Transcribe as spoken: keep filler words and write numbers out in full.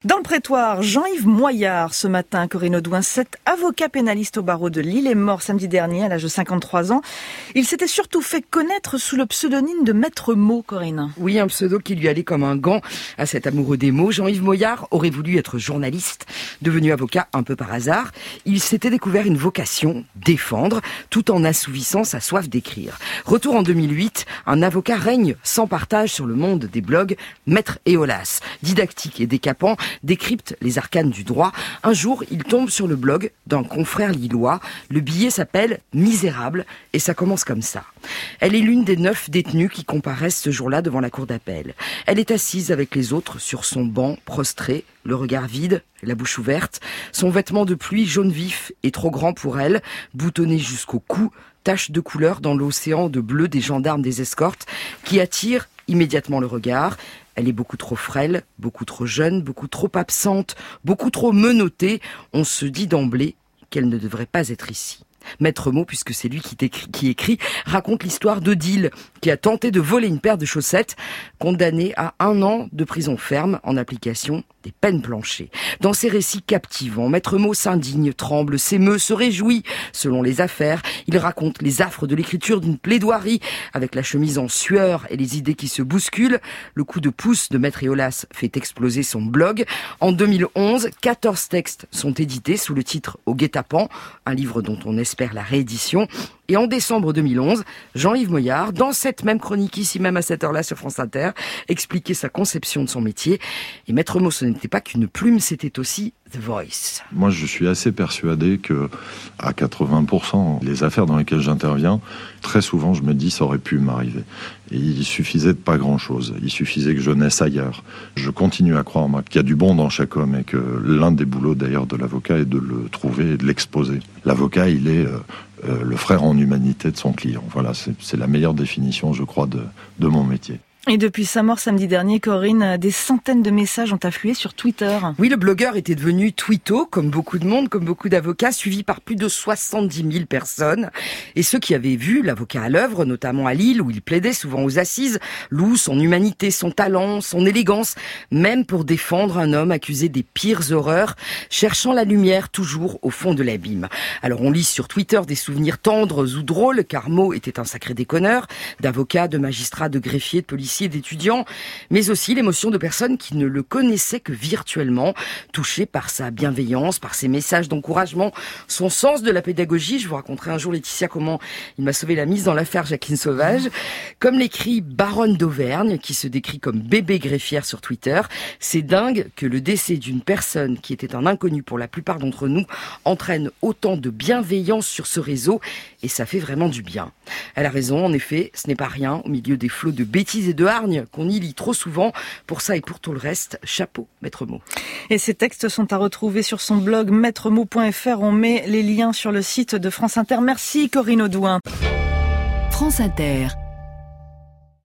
Dans le prétoire, Jean-Yves Moyard, ce matin, Corinne Audouin, cet avocat pénaliste au barreau de Lille, est mort samedi dernier à l'âge de cinquante-trois ans. Il s'était surtout fait connaître sous le pseudonyme de Maître Mot, Corinne. Oui, un pseudo qui lui allait comme un gant à cet amoureux des mots. Jean-Yves Moyard aurait voulu être journaliste, devenu avocat un peu par hasard. Il s'était découvert une vocation, défendre, tout en assouvissant sa soif d'écrire. Retour en deux mille huit, un avocat règne sans partage sur le monde des blogs, Maître Éolas, didactique et décapant, décrypte les arcanes du droit. Un jour, il tombe sur le blog d'un confrère lillois. Le billet s'appelle « Misérable » et ça commence comme ça. Elle est l'une des neuf détenues qui comparaissent ce jour-là devant la cour d'appel. Elle est assise avec les autres sur son banc, prostrée, le regard vide, la bouche ouverte. Son vêtement de pluie jaune vif est trop grand pour elle, boutonné jusqu'au cou, tache de couleur dans l'océan de bleu des gendarmes des escortes qui attirent immédiatement le regard. Elle est beaucoup trop frêle, beaucoup trop jeune, beaucoup trop absente, beaucoup trop menottée. On se dit d'emblée qu'elle ne devrait pas être ici. Maître Mot, puisque c'est lui qui, qui écrit, raconte l'histoire d'Odile, qui a tenté de voler une paire de chaussettes, condamnée à un an de prison ferme en application des peines planchées. Dans ces récits captivants, Maître Mot s'indigne, tremble, s'émeut, se réjouit, selon les affaires. Il raconte les affres de l'écriture d'une plaidoirie, avec la chemise en sueur et les idées qui se bousculent. Le coup de pouce de Maître Éolas fait exploser son blog. En deux mille onze, quatorze textes sont édités sous le titre « Au guet-apens », un livre dont on espère la réédition. Et en décembre deux mille onze, Jean-Yves Moyard, dans cette même chronique, ici même à cette heure-là sur France Inter, expliquait sa conception de son métier. Et Maître Mot, ce n'était pas qu'une plume, c'était aussi The Voice. Moi, je suis assez persuadé que, à quatre-vingts pour cent, les affaires dans lesquelles j'interviens, très souvent, je me dis, ça aurait pu m'arriver. Et il suffisait de pas grand-chose. Il suffisait que je naisse ailleurs. Je continue à croire, moi, qu'il y a du bon dans chaque homme et que l'un des boulots, d'ailleurs, de l'avocat est de le trouver et de l'exposer. L'avocat, il est euh, euh, le frère en humanité de son client. Voilà, c'est, c'est la meilleure définition, je crois, de, de mon métier. Et depuis sa mort samedi dernier, Corinne, des centaines de messages ont afflué sur Twitter. Oui, le blogueur était devenu twitto, comme beaucoup de monde, comme beaucoup d'avocats, suivi par plus de soixante-dix mille personnes. Et ceux qui avaient vu l'avocat à l'œuvre, notamment à Lille, où il plaidait souvent aux assises, louent son humanité, son talent, son élégance, même pour défendre un homme accusé des pires horreurs, cherchant la lumière toujours au fond de l'abîme. Alors on lit sur Twitter des souvenirs tendres ou drôles, car Mot était un sacré déconneur, d'avocats, de magistrats, de greffiers, de policiers, d'étudiants, mais aussi l'émotion de personnes qui ne le connaissaient que virtuellement, touchées par sa bienveillance, par ses messages d'encouragement, son sens de la pédagogie. Je vous raconterai un jour, Laetitia, comment il m'a sauvé la mise dans l'affaire Jacqueline Sauvage. Comme l'écrit Baronne d'Auvergne, qui se décrit comme bébé greffière sur Twitter, c'est dingue que le décès d'une personne qui était un inconnu pour la plupart d'entre nous entraîne autant de bienveillance sur ce réseau, et ça fait vraiment du bien. Elle a raison, en effet, ce n'est pas rien au milieu des flots de bêtises et de hargne qu'on y lit trop souvent. Pour ça et pour tout le reste, chapeau, Maître Mot. Et ces textes sont à retrouver sur son blog maître mot point f r. On met les liens sur le site de France Inter. Merci Corinne Audouin. France Inter.